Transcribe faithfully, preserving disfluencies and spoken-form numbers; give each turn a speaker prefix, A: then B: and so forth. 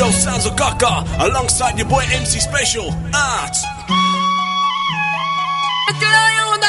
A: Yo, sounds of Gaga, alongside your boy M C Special. Art.